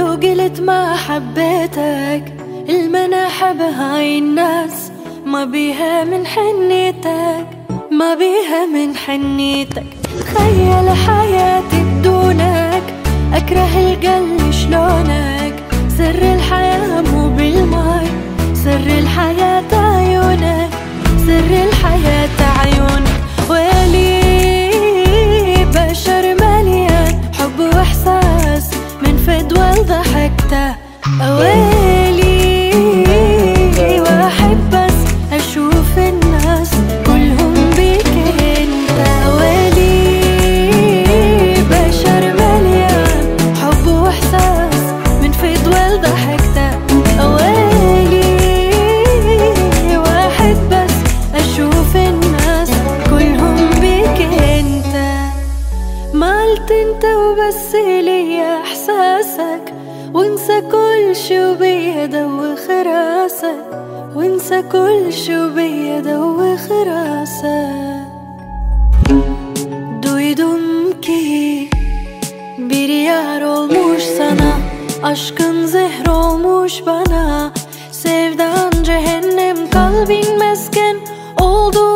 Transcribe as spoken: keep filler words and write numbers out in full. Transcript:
وقلت ما حبيتك، المناحة بهاي الناس ما بيها من حنيتك، ما بيها من حنيتك. تخيل حياتي بدونك، أكره القلب شلونك. سر الحياة مو بالماي، سر الحياة عيونك، سر الحياة عيونك. ويلي بشر مليان حب وإحساس من فدوى ضحكته. ويلي واحب بس أشوف الناس كلهم بيك انت. ويلي بشر مليان حب وإحساس من فدوى ضحكته. ويلي واحد بس أشوف الناس كلهم بيك انت. مالت انت وبس لي احساسك، وانسى كل شو بيدوخ راسك، وانسى كل شو بيدوخ راسك. Duydum ki bir yar olmuş sana, aşkın zehr olmuş bana. Sevdan cehennem, kalbin mesken oldu